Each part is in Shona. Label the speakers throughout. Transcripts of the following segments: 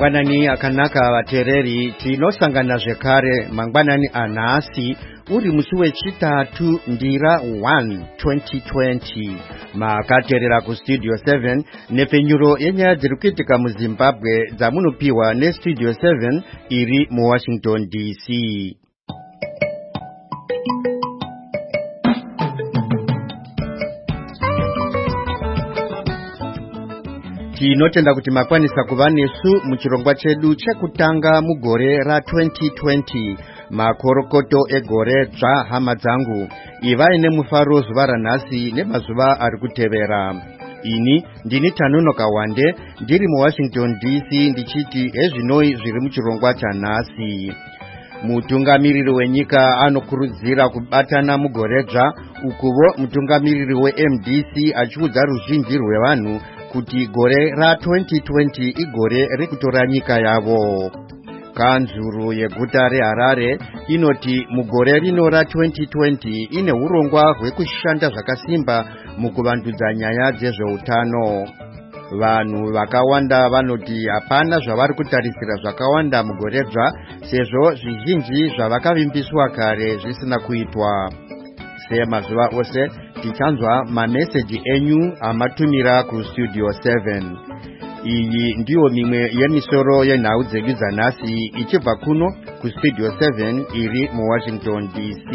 Speaker 1: Mangwanani akanaka vatereri tinosangana zvekare mangwanani anhasi uri musi wechitatu ndira 1 2020 makateerera kustudio 7 nepfenyuro yenyaya dziri kuitika muZimbabwe dzamunopiwa nestudio 7 iri muWashington DC. Tinotenda kuti makwanisa kuva nesu muchirongwa chedu chekutanga mugore ra2020 makorokoto egore dzva hama dzangu ivai nemufaro zuva ranhasi nemazuva ari kutevera. Ini ndini Tanunoka Wande ndiri muWashington DC ndichiti ezvinoi zviri muchirongwa chanhasi. Mutungamiriri wenyika anokurudzira kubatana mugore dzva ukuvo mutungamiriri weMDC achiudza ruzhinji rwevanhu kuti gore ra2020 igore rekutora nyika yavo. Kanzuru yeguta reHarare inoti mugore rino ra2020 ine urongwa hwekushanda zvakasimba mukuvandudza nyaya dzezveutano. Vanhu vakawanda vanoti hapana zvavari kutarisira zvakawanda mugore dzva sezvo zvizhinji zvavakavimbiswa kare zvisina kuitwa. Semazuva ose tichanzwa mameseji enyu amatumira kustudio 7. Iyi ndiyo mimwe yemisoro yenhau dzedu dzanhasi ichibva kuno kustudio 7 iri muWashington DC.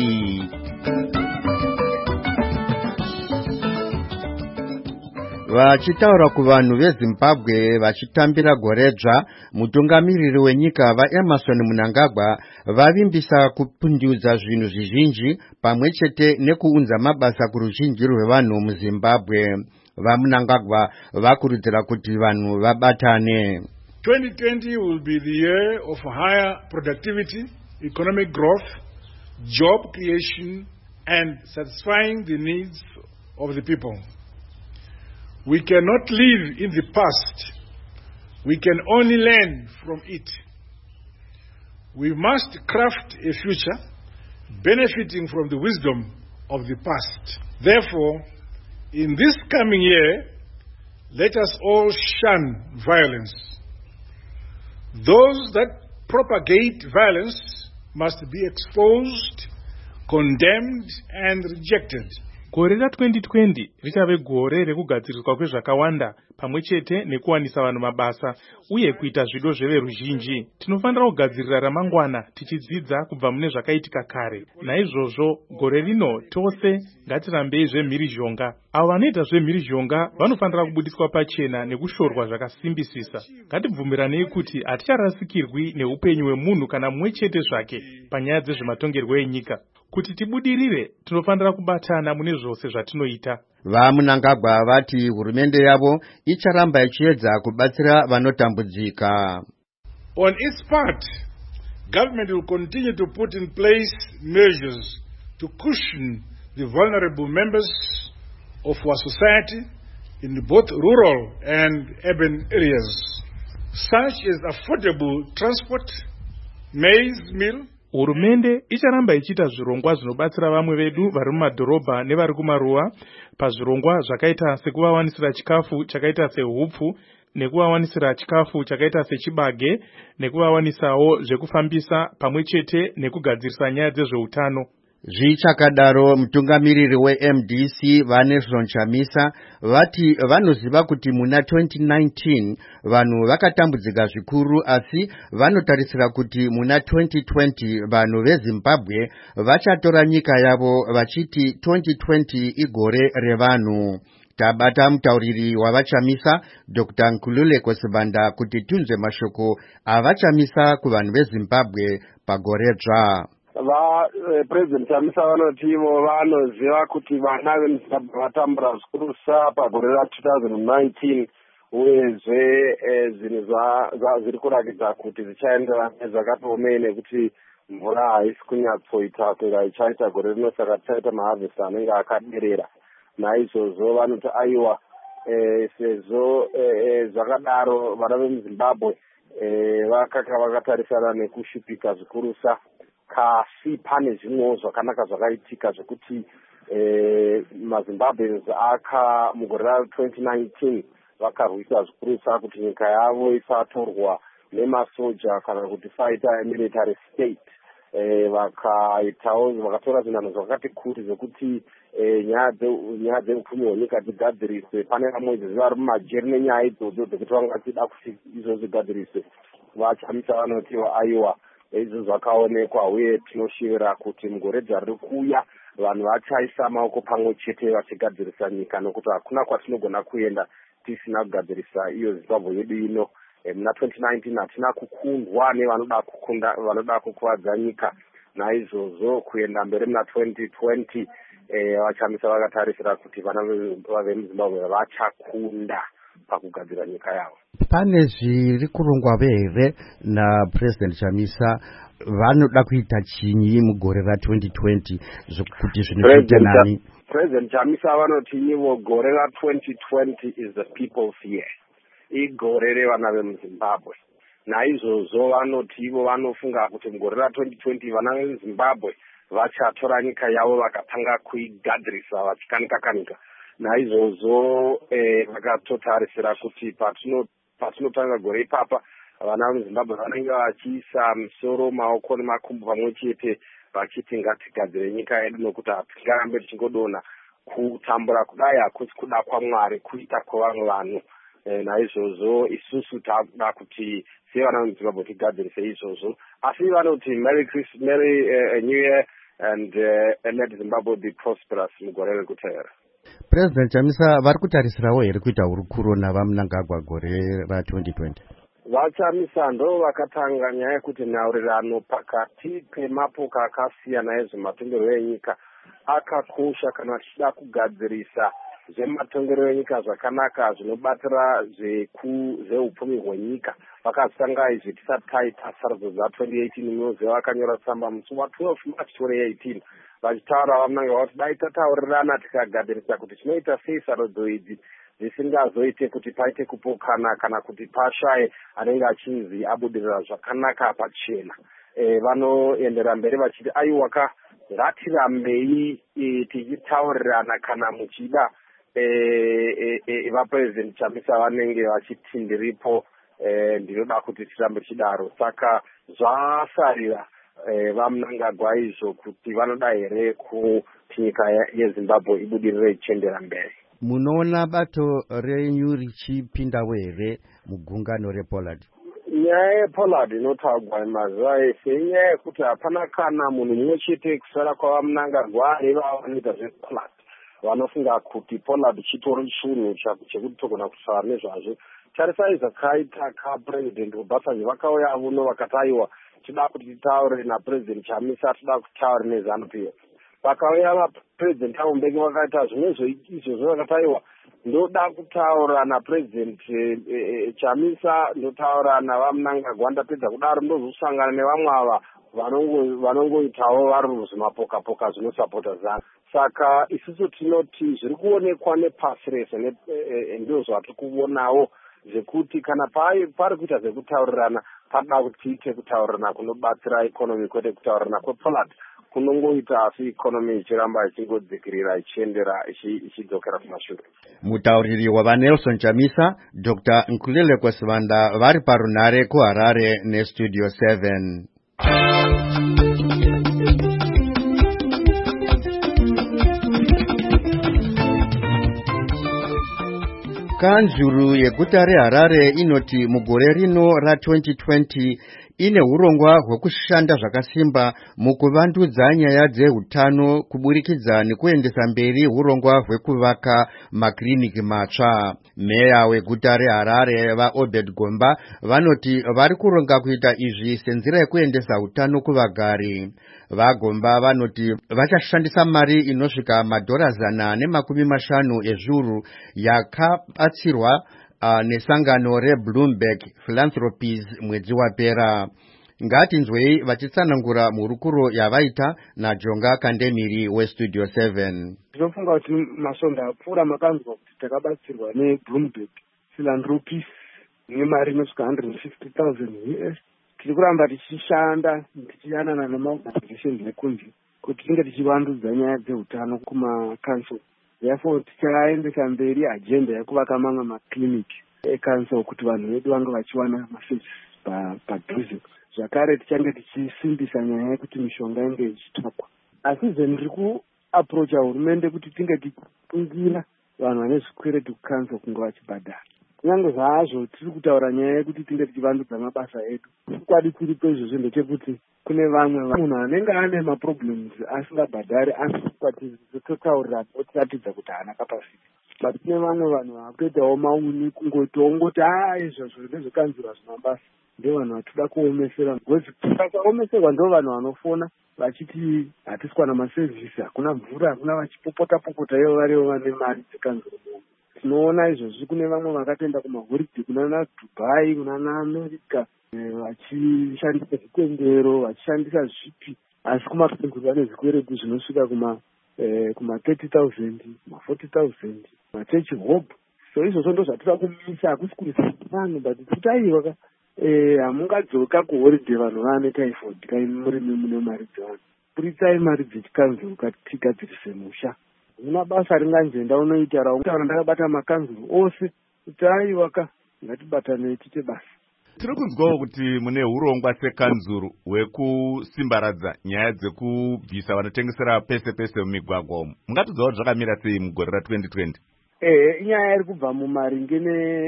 Speaker 1: Vachitaura kuvanhu veZimbabwe vachitambira gore dzva, mutungamiriri wenyika vaEmmerson Mnangagwa vavimbisa kupundudza zvinhu zvizhinji pamwe chete nekuunza mabasa kuruzhinji rwevanhu muZimbabwe. VaMnangagwa vakurudzira kuti vanhu vabatane.
Speaker 2: 2020 will be the year of higher productivity, economic growth, job creation and satisfying the needs of the people. We cannot live in the past. We can only learn from it. We must craft a future benefiting from the wisdom of the past. Therefore, in this coming year, let us all shun violence. Those that propagate violence must be exposed, condemned, and rejected.
Speaker 3: Gore ra2020 richave gore rekugadziriswa kwezvakawanda pamwe chete nekuwanisa vanhu mabasa uye kuita zvido zveveruzhinji. Tinofanira kugadzirira ramangwana tichidzidza kubva mune zvakaitika kare. Naizvozvo gore rino tose ngatirambei zvemhirizhonga. Avo vanoita zvemhirizhonga vanofanira kubudiswa pachena nekushorwa zvakasimbisisa. Ngatibvumiranei kuti haticharasikirwi neupenyu hwemunhu kana mumwe chete zvake panyaya dzezvematongerwo enyika. Kuti tibudirire tinofanira kubatana mune zvose zvatinoita.
Speaker 1: VaMnangagwa vati hurumende yavo icharamba ichiedza kubatsira vanotambudzika.
Speaker 2: On its part, government will continue to put in place measures to cushion the vulnerable members of our society in both rural and urban areas, such as affordable transport, maize meal.
Speaker 3: Hurumende icharamba ichiita zvirongwa zvinobatsira vamwe vedu vari mumadhorobha nevari kumaruwa pazvirongwa zvakaita sekuvawanisira chikafu chakaita sehupfu, nekuvawanisira chikafu chakaita sechibage, nekuvawanisawo zvekufambisa pamwe chete nekugadzirisa nyaya dzezveutano.
Speaker 1: Zvichakadaro mutungamiriri weMDC vaNelson Chamisa vati vanoziva kuti muna 2019 vanhu vakatambudzika zvikuru asi vanotarisira kuti muna 2020 vanhu veZimbabwe vachatora nyika yavo vachiti 2020 igore revanhu. Tabata mutauriri wavaChamisa Dr. Nkululeko Sibanda kuti tunzwe mashoko avachamisa kuvanhu veZimbabwe pagore dzva.
Speaker 4: President Chamisa vanotivo vanoziva kuti vana veMzimbabwe vatambura zvikurusa pagore ra2019 uyezve zvinhu zviri kurakidza kuti zvichaenderana nezvakatoomei nekuti mvura haisi kunyatsoita kunga ichaita gore rino, saka tichaita maharvest anenge akaderera. Naizvozvo vanoti aiwa sezvo zvakadaro vana veMzimbabwe vakatarisana nekushupika zvikurusa, kasi pane zvimwewo zvakanaka zvakaitika zvekuti maZimbabweans mugore ra2019 vakarwisa zvikuru kuti nyika yavo isatorwa nemasoja kana kuti fighter military state vakatora zvinhanho zvakati kuti zvekuti nyaya dzeupfumi hwenyika dzigadziriswe. Pane vamwe vari mumajeri nenyaya idzodzo dzekuti vanga vachida kuti izvo zvigadziriswe. Vachamisa vanotiwa aiwa izvo zvakaonekwa, uye tinoshivira kuti mugore riri kuuya vanhu vachaisa maoko pamwe chete vachigadzirisa nyika, nokuti hakuna kwatinogona kuenda tisina kugadzirisa iyo Zimbabwe yedu ino. Muna 2019 hatina kukundwa nevanoda kukuvadza nyika. Naizvozvo kuenda mberi muna 2020 vachamisa vakatarisira kuti vana vemuzimbabwe vachakunda pakugadzira nyika yavo.
Speaker 1: Pane zviri kurongwa here naPresident Chamisa vanoda kuita chinyi mugore ra2020 kuti zvinoita nani?
Speaker 4: President Chamisa vanoti ivo gore ra2020 is the people's year, igore revana vemuzimbabwe. Naizvozvo vanoti ivo vanofunga kuti mugore ra2020 vana vemuzimbabwe vachatora nyika yavo vakatanga kuigadzirisa vachikanika. Naizvozvo vakatotarisira kuti patinotanga gore ipapa vana vemuzimbabwe vanenge vachiisa misoro, maoko nemakumbo pamwe chete vachiti ngatigadzire nyika yedu, nokuti hatingarambe tichingodonha kutambura kudai hakusi kuda kwaMwari, kuita kwevamwe vanhu. Naizvozvo isusu takuda kuti sevana vemuzimbabwe tigadzirise izvozvo. Asi vanoti Merry New Year and let Zimbabwe be prosperous mugore rekutevera.
Speaker 1: President Chamisa vari kutarisirawo here kuita hurukuro navaMnangagwa gore ra2020?
Speaker 4: Vachamisa ndo vakatanga nyaya yekuti nhaurirano pakati pemapoka akasiyana ezvematongerwo enyika akakosha kana tichida kugadzirisa zvematongerwo enyika zvakanaka zvinobatira zveupfumi hwenyika. Vakatanga izvi tisati taita sarudzo dza2018 munoziva vakanyora tsamba musi wa12 March 2018 vachitaura vaMnangagwa kuti dai tataurirana tikagadzirisa kuti tinoita sei sarudzo idzi dzisingazoite kuti paite kupokana kana kuti pashaye anenge achinzi abudirira zvakanaka pachena. Vanoendera mberi vachiti aiwaka ngatirambei tichitaurirana kana muchida vaPresident Chamisa vanenge vachiti ndiripo, ndinoda kuti tirambe tichidaro. Saka zvasarira vaMnangagwa izvo kuti vanoda here kuti nyika yeZimbabwe ibudirire ichiendera mberi.
Speaker 1: Munoona bato renyu richipindawo here mugungano rePollard?
Speaker 4: Nyaya yePollard inotaurwa mazuva ese inyaya yekuti hapana kana munhu mumwe chete kusara kwavaMnangagwa vanoita zvePollard vanofunga kuti Pollard chitori chinhu chekuti togona kutaura nezvazvo. Tarisai zvakaita kaPresident Obasanjo vakauya vuno vakati aiwa tida kuti titaure naPresident Chamisa, tida kutaura neZANU-PF. Vakauya vaPresident avo Mbeki vakaita zvimwe izvozvo vakati aiwa ndoda kutaura naPresident Chamisa, ndotaura navaMnangagwa, ndapedza kudaro ndozosangana nevamwe ava vanongoitawo vari muzvimapoka zvinosapota ZANU. Saka isusu tinoti zviri kuonekwa nepasi rese ndio zvatiri kuonawo zvekuti kana pari kuita zvekutaurirana pada kuti tiite kutaurirana kunobatsira ikonomi kwete kutaurirana kwePollard kunongoita asi ikonomi ichiramba ichingodzikirira ichiendera ichidzokera kumashure.
Speaker 1: Mutauriri wavaNelson Chamisa, Dr. Nkulele Kwesivanda vari parunhare kuHarare neStudio 7. Kanzuru yeguta reHarare inoti mugore rino ra2020 ine urongwa hwekushanda zvakasimba mukuvandudza nyaya dzehutano kuburikidza nekuendesa mberi urongwa hwekuvaka makiriniki matsva. Meya weguta reHarare vaObed Gomba vanoti vari kuronga kuita izvi senzira yekuendesa hutano kuvagari. VaGomba vanoti vachashandisa mari inosvika $150 ezviuru yakabatsirwa nesangano reBloomberg Philanthropies mwedzi wapera. Ngatinzwei vachitsanangura mhurukuro yavaita naJonga Kandemiri weStudio 7.
Speaker 5: Tinofunga kuti masonda apfuura makanzwa kuti takabatsirwa neBloomberg Philanthropies nemari inosvika $150,000 US. Tiri kuramba tichishanda tichiyanana nemaorganizations nekunze kuti tinge tichivandudza nyaya dzehutano kumakanso. Therefore tichaendesa mberi agenda yekuvaka mamwe makiriniki ekanso kuti vanhu vedu vange vachiwana maservices padhuze. Zvakare tichange tichisimbisa nyaya yekuti mishonga inge ichitsvakwa. Asi ndiri kuaprocha hurumende kuti tinge tichitungira vanhu vane zvikwereti kukanso kunge vachibhadhara. Kunyange zvazvo tiri kutaura nyaya yekuti tinge tichivandudza mabasa edu, chikwadi chiripo izvozvo ndechekuti kune vamwe munhu anenge ane maproblems asingabhadhari asi kwatizotaurira otiratidza kuti haana kapasiti. But kune vamwe vanhu vakutoitawo mauni kungoti izvozvo ndezvekanzura zvemabasa ndevanhu vatoda kuomesera. Vakaomeserwa ndo vanhu vanofona vachiti hatiswa namasevhisi, hakuna mvura, hakuna, vachipopota ivo varivo vane mari dzekanzuro. Tinoona izvozvi kune vamwe vakatoenda kumahoride kunana Dubai, kunana America, vachishandisa zvitendero, vachishandisa zvipi, asi kumakanzuro vane zvikwereti zvinosvika kuma 30,000, 40,000, machechi hope. So izvozvo ndo zvatoda kumisa, hakusi kurisa vanhu, but tutaiwa hamungadzoka kuhoride vanhu vane typhoid kai murimi mune mari dzevanhu. Kuritsai mari dzechikanzuro katigadzirise musha. Una basa ringanjenda unoita rautaura ndakabata makanzuro ose kuti aiwaka ngatibatane tiite basa.
Speaker 6: Tiri kunzwawo kuti mune urongwa sekanzuro hwekusimbaradza nyaya dzekubvisa vanotengesera pese pese mumigwagwa umu. Mungatidzawo kuti zvakamira sei mugore ra2020?
Speaker 5: Inyaya iri kubva mumaringe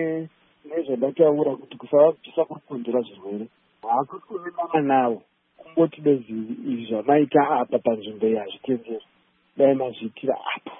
Speaker 5: nezvandataura kuti kusavabvisa kukonzera zvirwere. Hakuti kunemana nawo kungoti bezvi zvamaita apa panzvimbo yazvitendero dai mazviitira apo.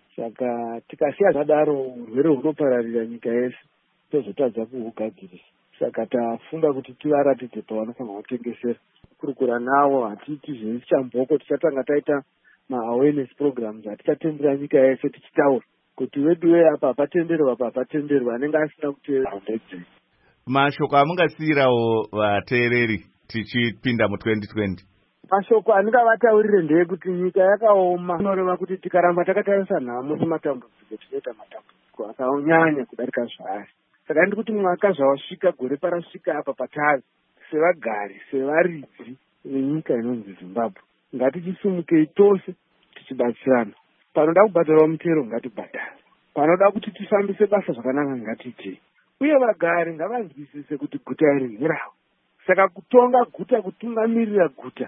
Speaker 5: Saka tikasiya zvadaro urwere hunopararira nyika yese tozotadza kuhugadzirisa. Saka tafunga kuti tivaratidze pavanofanira kutengesera. Kurukura nawo hatiiti zvechamboko, tichatanga taita ma-awareness programs, hatichatendera nyika yese tichitaura kuti wedu apa hapatenderwa, apa hapatenderwa, anenge asina kuteerera ndedzei.
Speaker 6: Mashoko amungasiyirawo vateereri tichipinda mu2020?
Speaker 5: Mashoko andingavataurire ndeyekuti nyika yakaoma. Inoreva kuti tikaramba takatarisa nhamo sematambudziko tinoita matambudziko akanyanya kudarika zvaari. Saka ndiri kuti mwaka zvawasvika, gore parasvika apa patari, sevagari, sevaridzi venyika inonzi Zimbabwe, ngatichisumukei tose tichibatsirana. Panoda kubhadharwa mutero ngatibhadhare, panoda kuti tifambise basa zvakanaka ngatiitei. Uye vagari ngavanzwisise kuti guta iri nheravo. Saka kutonga guta, kutungamirira guta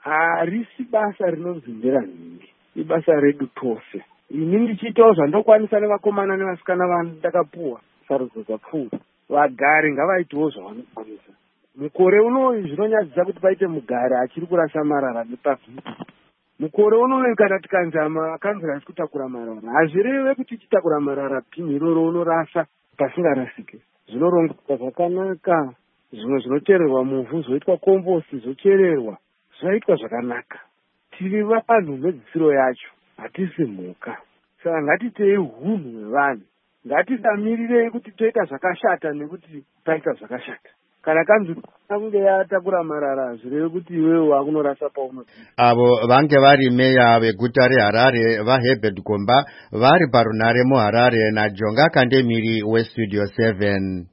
Speaker 5: harisi basa rinonzi nderanhingi, ibasa redu tose. Ini ndichiitawo zvandokwanisa nevakomana nevasikana vandakapuwa sarudzo dzapfuura. Vagari ngavaitewo zvavanokwanisa. Mukore unoyu zvinonyadzisa kuti paite mugari achiri kurasa marara nepavhiki. Mukore unoyu kana tikanzama kanzira kutakura marara, hazvireve kuti titakura marara pini iroro unorasa pasingarasike. Zvinorongwa zvakanaka, zvimwe zvinochererwa muvhu zvoitwa komposti, zvochererwa, zvaitwa zvakanaka. Tiri vanhu vedzisiro yacho, hatisi mhuka. Saka ngatitei hunhu hwevanhu, ngatisamirire kuti toita zvakashata nekuti taita zvakashata. Kana kanzuro kunge yatakura marara zvireve kuti iwewe wakunorasa pauno.
Speaker 1: Avo vange vari meya veguta reHarare vaHerbert Gomba vari parunare muHarare naJonga Kandemiri weStudio 7.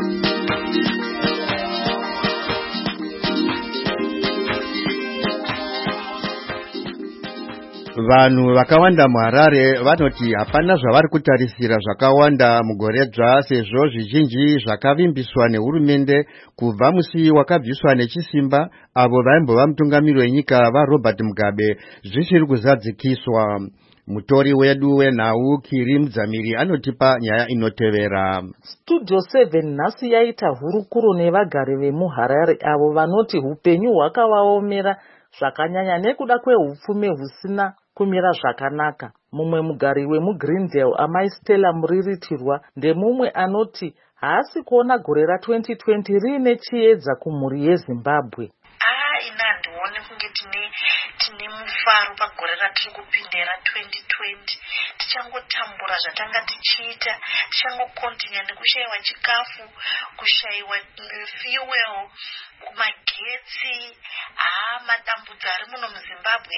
Speaker 1: Vanhu vakawanda muHarare vanoti hapana zvavari kutarisira zvakawanda mugore dzva, sezvo zvizhinji zvakavimbiswa nehurumende kubva musi wakabviswa nechisimba avo vaimbova mutungamiri wenyika vaRobert Mugabe zvichiri kuzadzikiswa. Mutori wedu wenhau Kiri Mudzamiri anotipa nyaya inotevera.
Speaker 7: Studio 7 nhasi yaita hurukuro nevagari vemuHarare avo vanoti upenyu hwakavaomera zvakanyanya nekuda kwehupfume husina kumira zvakanaka. Mumwe mugari wemuGreendale, amai Stella Muriritirwa, ndemumwe anoti haasi kuona gore ra2020 riine chiedza kumhuri yeZimbabwe.
Speaker 8: Ina ndione kunge tine mufaro pagore ratiri kupinda ra2020. Tichangotambura zvatanga tichiita, tichangokontinya nekushayiwa chikafu, kushayiwa fuel, kumagetsi. Madambudzo ari muno muZimbabwe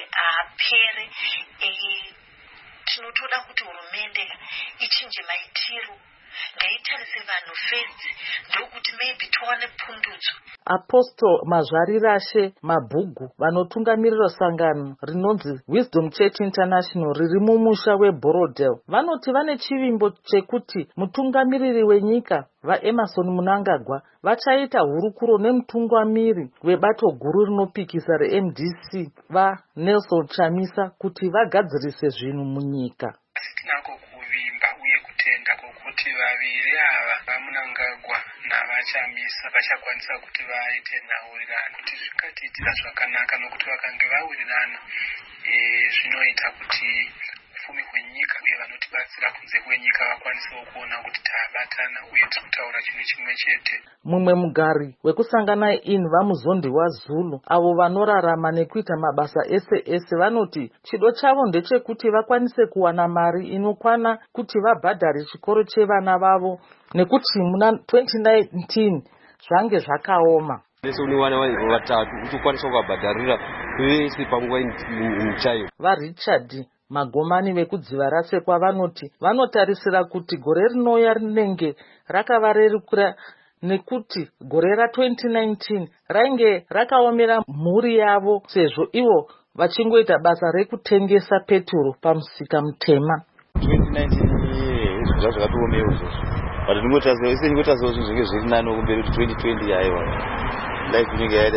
Speaker 8: haapere. Tinotoda kuti hurumende ichinje maitiro ngaitarise vanhu fedzi ndokuti maybe tiwane pundutso.
Speaker 7: Apostle Mazvarirashe Mabhugu vanotungamirira sangano rinonzi Wisdom Church International riri mumusha weBorodale vanoti vane chivimbo chekuti mutungamiriri wenyika vaEmerson Mnangagwa vachaita hurukuro nemutungamiri webato guru rinopikisa reMDC vaNelson Chamisa kuti vagadzirise zvinhu munyika.
Speaker 9: Tinako kuvimba uye kutenda kokuti vaviri ava vaMnangagwa navaChamisa vachakwanisa kuti vaite nhaurirano kuti zvikatiitira zvakanaka nokuti vakange vawirirana zvinoita kuti ufumi hwenyika uye vanotibatsira kunze kwenyika vakwanisewo kuona kuti tabatana uye tiri kutaura chinhu chimwe chete.
Speaker 7: Mumwe mugari wekusangana in vamuzondi waZulu avo vanorarama nekuita mabasa ese vanoti chido chavo ndechekuti vakwanise kuwana mari inokwana kuti vabhadhare chikoro chevana vavo nekuti muna 2019 zvange zvakaoma.
Speaker 10: Lese uniwana vatatu utokwanisa kubhadharira vese panguva muchayo.
Speaker 7: VaRichard Magomani vekudziva rasekwa vanoti vanotarisira kuti gore rinouya rinenge rakavarerukira nekuti gore ra2019 rainge rakaomera mhuri yavo sezvo ivo vachingoita basa rekutengesa peturo pamusika mutema.
Speaker 10: 2019 zvakatoomera izvozvo but ndingotarisira zvinenge zviri nani kumberi kuti 2020 yaiwa life inenge yaita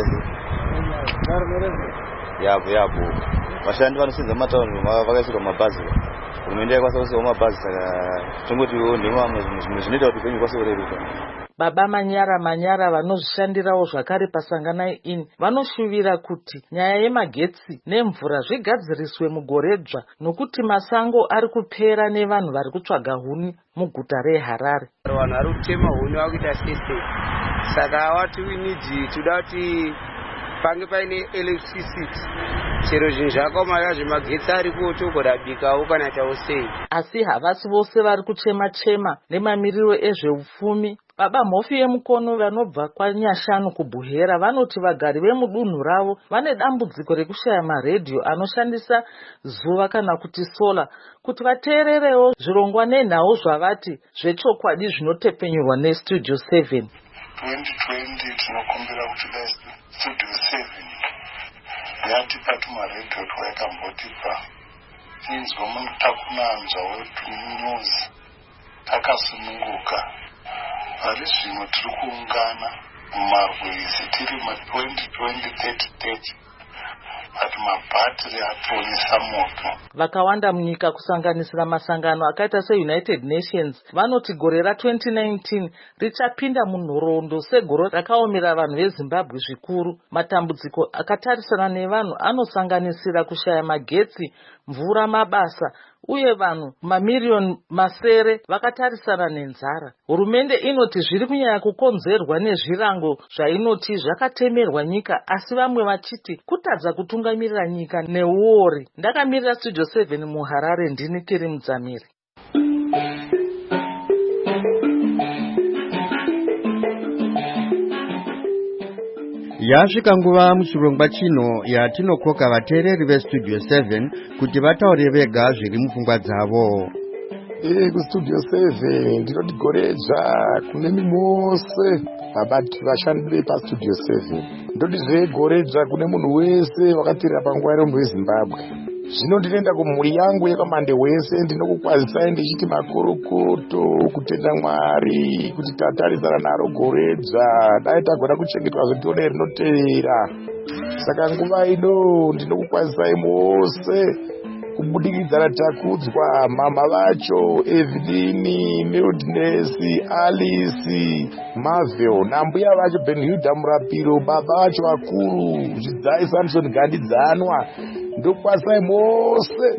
Speaker 10: yapo vashandi vanosenza mataundi vakaisirwa mabhazi hurumende yakwanisa kuisirwa mabhazi saka tongotiwo ndemamwe zvimwe zvinoita kuti upenyu kwase kureruka.
Speaker 7: Baba Manyara vanozvishandirawo zvakare pasanganai in vanoshuvira kuti nyaya yemagetsi nemvura zvigadziriswe mugoredzva nokuti masango ari kupera nevanhu vari kutsvaga huni muguta reHarare.
Speaker 11: Vanhu vari kutema huni vakuita sese saka wati winidi toda kuti pange paine electricity chero zvinhu zvakaoma zvemagetsi ariko togodabikawo kana tausei.
Speaker 7: Asi havasi vose vari kuchema nemamiriro ezveupfumi. Baba Mhofi yemukono vanobva kwaNyashanu kuBuhera vanoti vagari vemudunhu ravo vane dambudziko rekushaya maredhiyo anoshandisa zuva kana kuti sola kuti vateererewo zvirongwa nenhau zvavati zvechokwadi zvinotepenyurwa neStudio 7.
Speaker 12: 2020 tinokumbira kuti Studio 7 yatipa tumaredhiyo twayakambotipa inzwa takunanzwa wetunews takasununguka. Ari zvino tiri kuungana mumarwizi tiri ma2020-30 ati mabhatiri aponesa moto.
Speaker 7: Vakawanda munyika kusanganisira masangano akaita seUnited Nations vanoti gore ra2019 richapinda munhoroondo segore rakaomera vanhu veZimbabwe zvikuru. Matambudziko akatarisana nevanhu anosanganisira kushaya magetsi, mvura, mabasa uye vanhu mamiriyoni masere vakatarisana nenzara. Hurumende inoti zviri kunyanya kukonzerwa nezvirango zvainoti zvakatemerwa nyika, asi vamwe vachiti kutadza kutungamirira nyika neuori. Ndakamirira Studio 7 muHarare ndini Kiri Mudzamiri.
Speaker 1: Yasvika nguva muchirongwa chino yatinokoka vateereri veStudio 7 kuti vataure vega zviri mupfungwa dzavo.
Speaker 13: kuStudio 7 ndinoti goredzva kune mimose vashandi vepaStudio 7 ndoti zvegoredzva kune munhu wese wakatirira panguva yerombo yeZimbabwe. Zvino ndinoenda kumhuri yangu yekamande wese ndinokukwazisai ndichiti makorokoto kutenda Mwari kuti tatarisana naro goredzva dai tagona kuchengetwa zvitode rinotevera. Saka nguva ino ndinokukwazisai mose kubudikidza ratakudzwa mama vacho Evelyn, Mildness, Alice, Marvel nambuya vacho Benhilda Murapiro, baba vacho vakuru Zvidzai Samson Gandidzanwa ndokwasai mose.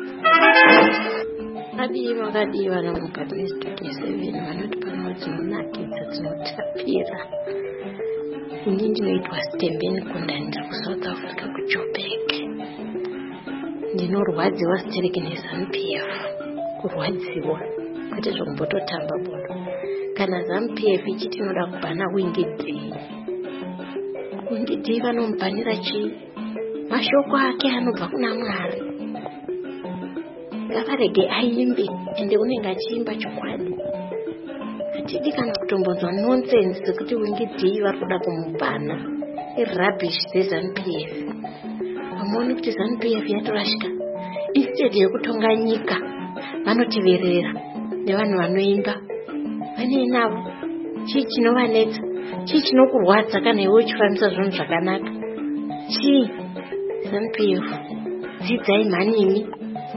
Speaker 14: Vakadiva namukati meStudio 7 vanoti pano dzinonakidza dzinotapira. Ini ndinoitwa Stembeni Kunda ndiri kuSouth Africa kuJoburg. Ndinorwadziwa sitereki neZANU-PF. Kurwadziwa kwete zvokumbototamba bhora. Kana ZANU-PF ichiti inoda kubhana Wingidhi, Wingidhi vanomubhanira chii? Mashoko ake anobva kuna Mwari. Ngavarege aimbe ende unenge achiimba chokwadi. atidi kana kutombonzwa nonsense sekuti wingidhii vari kuda kumubhana irubbish dzeZANU-PF. Vamoni kuti ZANU-PF yatorashika, instead yekutonga nyika vanotiverera nevanhu vanoimba vane navo. Chii chinovanetsa? Chii chinokurwadza kana iwe uchifambisa zvinhu zvakanaka? Chii? ZANU-PF dzidzai mhanimi.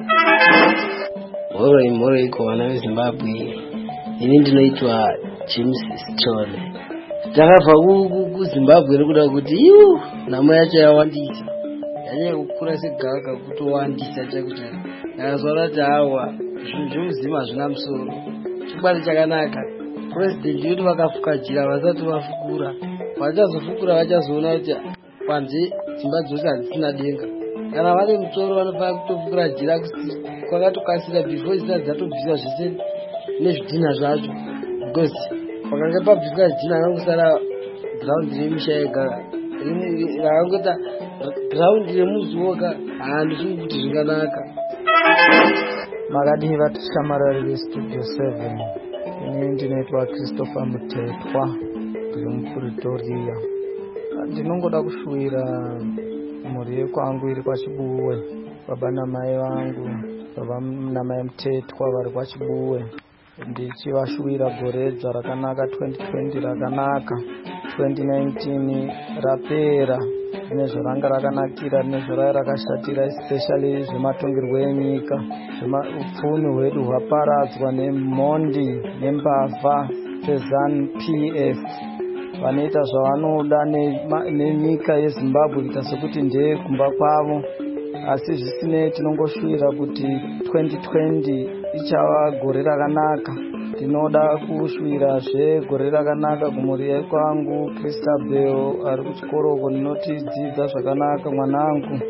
Speaker 15: Mhoro iko vana veZimbabwe. Ini ndinoitwa James Stone. Takabva kuZimbabwe nekuda kuti nhamo yacho yawandisa. Yanyanya kukura segaka kutowandisa chakucha. Ndakazora kuti hawa zvinhu zvemuzima hazvina musoro. Chikwadi chakanaka. President wedu vakafuka jira vasati vafukura. Vachazofukura vachazoona kuti panze dzimba dzose hadzisina denga. Kana vane musoro vanofanira kutofukura jira kwakatokasira before zisati dzatobvisa zvese nezvidhina zvacho, because pakanga pabviswa zvidhina akangosara ground remisha yega rakangota ground remuzoka. Handisvii kuti zvinganaka.
Speaker 16: Makadini vatishamarari vestudio 7. Ini ndinoitwa Christopher Mutetwa, ndiri muPretoria. Ndinongoda kushuvira mhuri yekwangu iri kwaChibuwe, baba namai vangu, baba namai Mutetwa vari kwaChibuwe. Ndichivashuvira goredzva rakanaka, 2020 rakanaka, 2019 rapera nezvoranga rakanakira nezvoraya rakashatira, especially zvematongerwo enyika. Upfumi hwedu hwaparadzwa nemhondi nembavha dzeZANU-PF vanoita zvavanoda nenyika yeZimbabwe kuita sekuti ndeye kumba kwavo. Asi zvisinei, tinongoshuvira kuti 2020 ichava gore rakanaka. Ndinoda kushuvirazve gore rakanaka kumhuri yekwangu Christabel ari kuchikoroko. Ndinotidzidza zvakanaka mwanangu.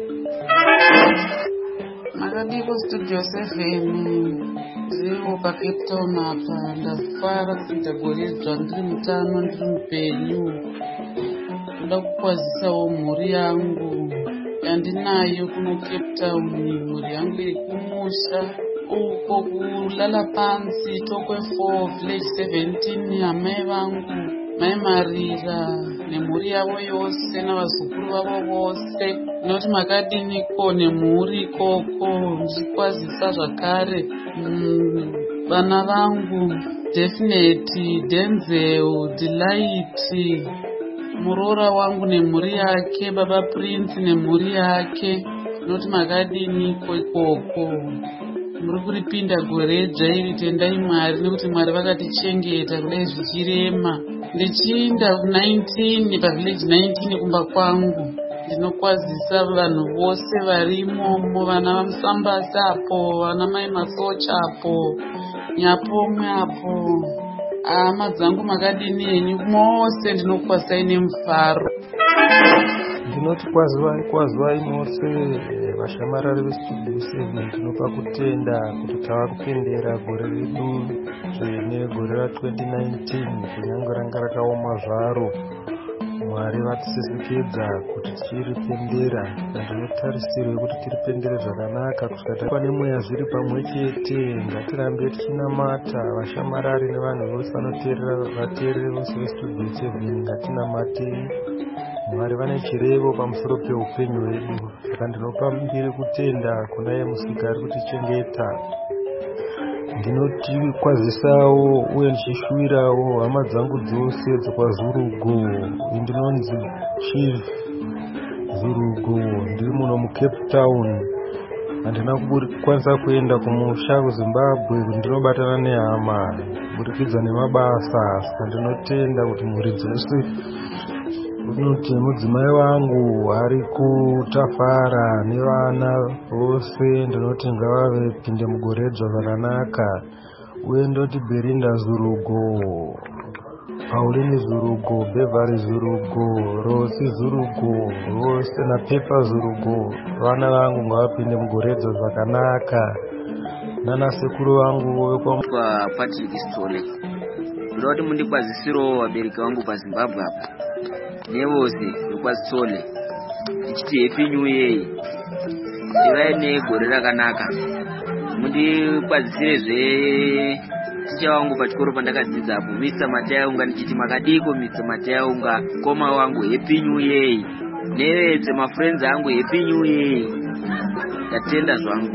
Speaker 17: Makadiko studio 7 ndiriwo paCape Town apa. Ndafara kuita goredzva ndiri mutano, ndiri mupenyu. Ndoda kukwazisawo mhuri yangu yandinayo kuno Cape Town. Mhuri yangu iri kumusha uko kulala pansi Tokwe 4 village 17 amai vangu, mai Marira nemhuri yavo yose navazukuru vavo vose. Noti makadiniko nemhuri ikoko. Ndichikwazisa zvakare vana vangu Definite, Denzel, Delight, muroora wangu nemhuri yake, baba Prince nemhuri yake. Noti makadiniko ikoko. Muri kuripinda goredzva iri, tendai Mwari nekuti Mwari vakatichengeta kudai zvichirema. Ndichiinda ku19 pavillage 19 kumba kwangu. Ndinokwazisa vanhu vose varimomo, vana vaMusambasa apo, vana mai Masocha apo, Nyapomwe apo. Hama dzangu makadini henyu mose, ndinokwazisai nemufaro.
Speaker 16: Ndinoti kwazivai mose vashamarari vestudio 7. Tinopa kutenda kuti tava kupendera gore redu zvene gore ra2019 kunyange ranga rakaoma zvaro. Mwari vatisisekedza kuti tichiripendera. Ndinotarisirwe kuti tiripendere zvakanaka kusvika pane mweya zviri pamwe chete. Ngatirambe tichinamata vashamarari nevanhu vose vanoteerera, vateereri vose vestudio 7. Ngatinamatei. Mwari vane chirevo pamusoro peupenyu hwedu. Saka ndinopa mbiri kutenda kuna iye musika ari kutichengeta. Ndinotikwazisawo uye ndichishuvirawo hama dzangu dzose dzekwaZurugu. Ndinonzi Chief Zurugu, ndiri muno muCape Town. Handina kukwanisa kuenda kumusha kuZimbabwe kuti ndinobatana nehama kuburikidza nemabasa. Saka ndinotenda kuti mhuri dzose, kuti mudzimai wangu ari kutafara nevana vose, ndinoti ngavave pinde mugoredzva zvakanaka. Uye ndoti Belinda Zurugu, Pauline Zurugu, Beverly Zurugu, Rosi Zurugu vose naPepa Zurugu, vana vangu ngavapinde mugoredzva zvakanaka. Nana sekuru vangu
Speaker 18: vekwa Patrick Stole. Ndoda kuti mundikwazisirewo vabereki vangu paZimbabwe apa nevose vekwaStole. Ndichiti happy new year, ivai negore rakanaka. Mundikwazisirezve ticha wangu pachikoro pandakadzidzapo Mr. Matayaunga ndichiti makadiko Mr. Matayaunga koma wangu happy new year nevedze mafriends angu happy new year ndatenda zvangu.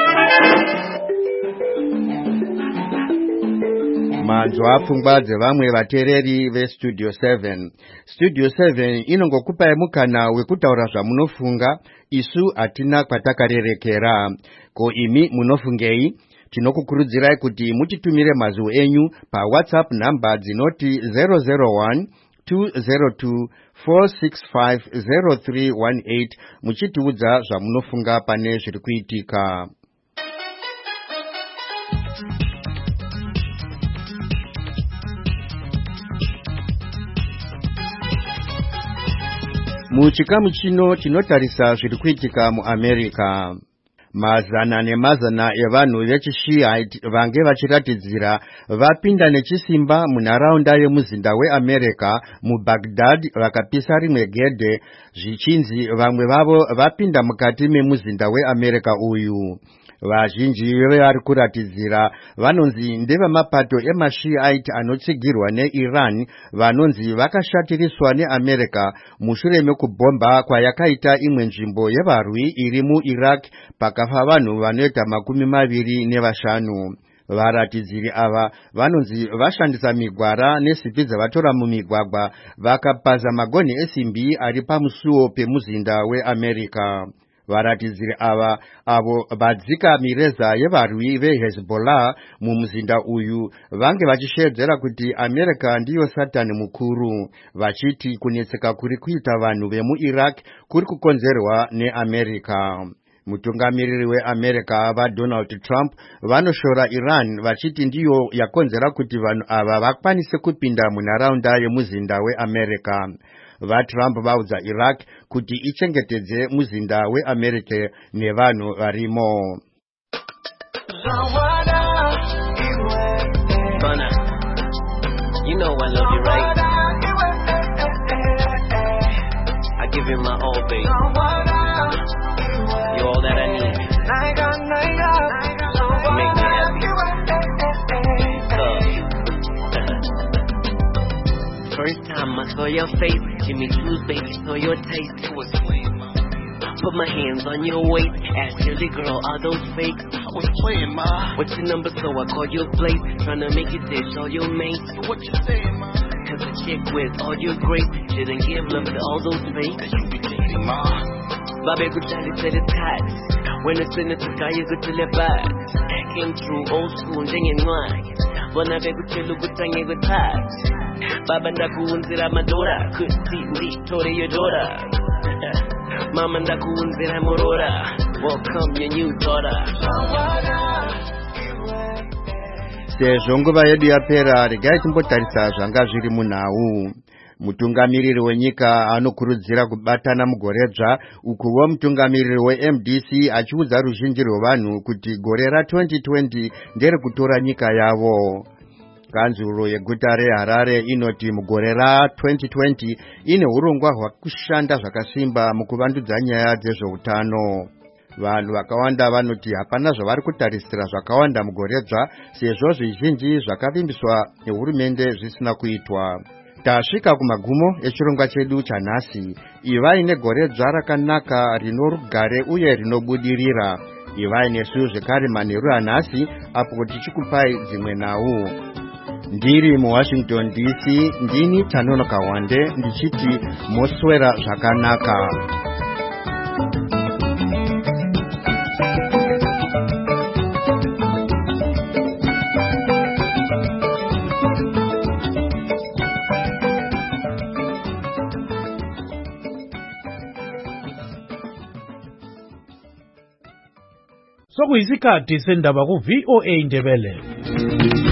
Speaker 1: manzwa apfungwa dzevamwe vateereri vestudio 7. Studio 7 inongokupai mukana wekutaura zvamunofunga, isu hatina kwatakarerekera. Ko imi munofungei? Tinokukurudzirai kuti mutitumire mazwi enyu paWhatsApp namba dzinoti 001 202 465 muchitiudza zvamunofunga pane zviri kuitika. Muchikamu chino tinotarisa zviri kuitika muAmerica. Mazana nemazana evanhu vechishiite vange vachiratidzira vapinda nechisimba munharaunda yemuzinda weAmerica muBaghdad vakapisa rimwe gedhe zvichinzi vamwe vavo vapinda mukati memuzinda weAmerica uyu. Vazhinji vari kuratidzira vanonzi ndevamapato emashiite anotsigirwa neIran vanonzi vakashatiriswa neAmerica mushure mekubhomba kwayakaita imwe nzvimbo yevarwi iri muIraq pakafa vanhu vanoita 25. Varatidziri ava vanonzi vashandisa migwara nesimbi dzavatora mumigwagwa vakapaza magonhi esimbi ari pamusuo pemuzinda weAmerica. Varatidziri ava avo vadzika mireza yevarwi veHezbollah mumuzinda uyu vange vachishedzera kuti America ndiyo Satani mukuru, vachiti kunetseka kuri kuita vanhu vemuIraq kuri kukonzerwa neAmerica. Mutungamiriri weAmerica vaDonald Trump vanoshora Iran vachiti ndiyo yakonzera kuti vanhu ava vakwanise kupinda munharaunda yemuzinda weAmerica. VaTrump vaudza Iraq kuti ichengetedze muzinda weAmerica nevanhu varimo.
Speaker 19: You know I love you, right? I give you my all, babe. You're all that I need. You make me happy. First time I saw your face, Jimmy Choo's baby, saw your taste, it was sweet. Put my hands on your waist, asked you the girl, are those fake? I was playing, ma. What's your number, so I called your place, trying to make it dish all your mates. What you saying, ma? Cause a chick with all your grace shouldn't give love to all those fakes. You be dating, ma. Babe, good Charlie said it's hot. When it's in the sky, you go to the back. Came through old school, dinging wine. When I beg you, look good, tangy with touch. Baba ndakuunzira madora, kuti nditore your daughter. Mama ndakuunzira morora, welcome your new daughter.
Speaker 1: Sezvo nguva yedu yapera, regai timbotarisa zvanga zviri munhau. Mutungamiriri wenyika anokurudzira kubatana mugoredzva, ukuwo mutungamiriri weMDC achiudza ruzhinji rwevanhu kuti gore ra2020 ndere kutora nyika yavo. Kanzuro yeguta reHarare inoti mugore ra2020 ine urongwa hwakushanda zvakasimba mukuvandudza nyaya dzezveutano. Vanhu vakawanda vanoti hapana zvavari kutarisira zvakawanda mugoredzva sezvo zvizhinji zvakavimbiswa nehurumende zvisina kuitwa. Tasvika kumagumo echirongwa chedu chanhasi. Ivai negoredzva rakanaka rino rugare uye rinobudirira. Ivai nesu zvekare manheru anhasi apo tichikupai dzimwe nhau. Ndiri muWashington DC, ndini Tanonoka Wande ndichiti moswera zvakanaka.
Speaker 20: Sokuyisikhathi sendaba ku VOA Ndebele.